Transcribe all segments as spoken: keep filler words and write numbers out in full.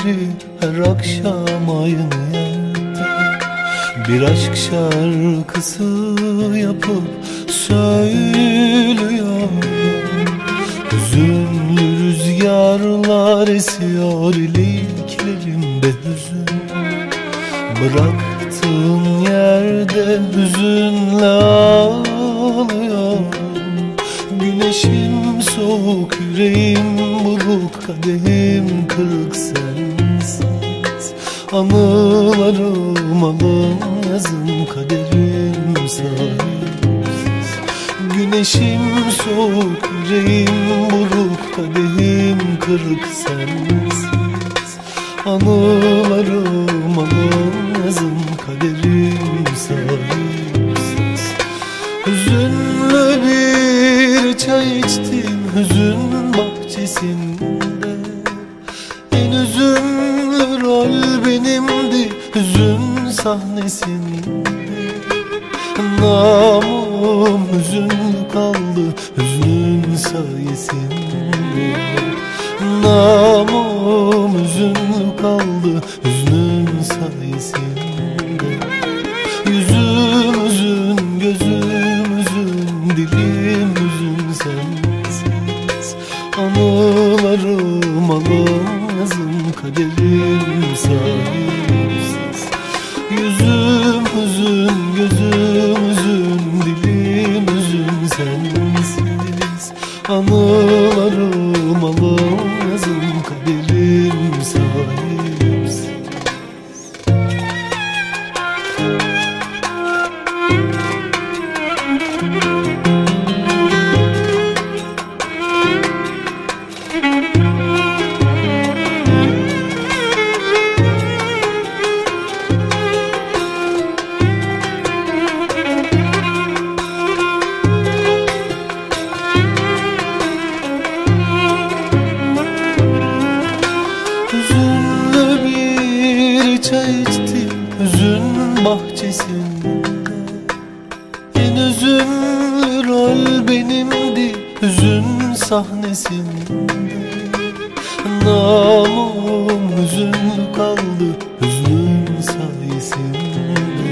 beri her akşam aynı yerde bir aşk şarkısı yapıp söylüyorum. Hüzünlü rüzgarlar esiyor, iliklerimde hüzün. Bıraktığın yerde hüzünle ağlıyorum. Güneşim soğuk, yüreğim buruk, kadehim kırık sensiz. Anılarım alın yazın, kaderim sahipsiz. Güneşim soğuk, yüreğim buruk, kadehim kırık sensiz. Anılarım alın yazın, kaderim sahipsiz. Hüzünlü bir çay içtim hüzün bahçesinde. En üzümlü rol benimdi hüzün sahnesinde. Namım hüzünlü kaldı hüznün sayesinde. Namım hüzünlü kaldı hüznün sayesinde. Yüzüm üzün, gözüm üzün, dilim üzün sensiz. Anılarım alın yazın, kaderim sahipsiz. Yüzüm üzün, gözüm üzün, dilim üzün sensiz. Anılarım alın yazın, kaderim sahipsiz. Hüzünlü bir çay içtim hüzün bahçesinde. En üzümlü rol benimdi hüzün sahnesinde. Namım hüzünlü kaldı hüznün sayesinde.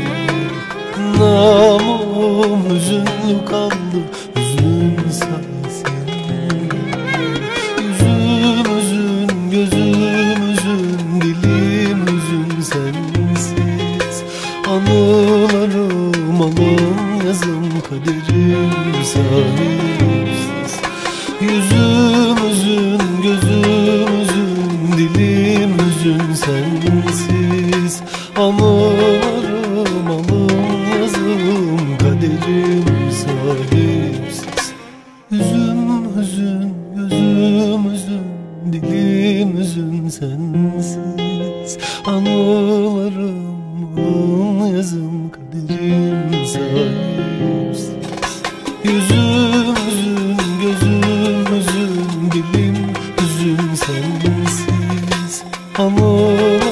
Namım hüzünlü kaldı hüznün sayesinde. Yüzüm üzün, gözüm üzün, dilim üzün sensiz. Anılarım alın yazın, kaderim sahipsiz. Yüzüm üzün, gözüm üzün, dilim üzün sensiz. Anılarım alın yazın, kaderim sahipsiz. Yüzüm üzün, gözüm üzün, dilim üzün sensiz. Anılarım alın yazın, kaderim sahipsiz. Yüzüm üzün, gözüm üzün, dilim üzün sensiz. Anılarım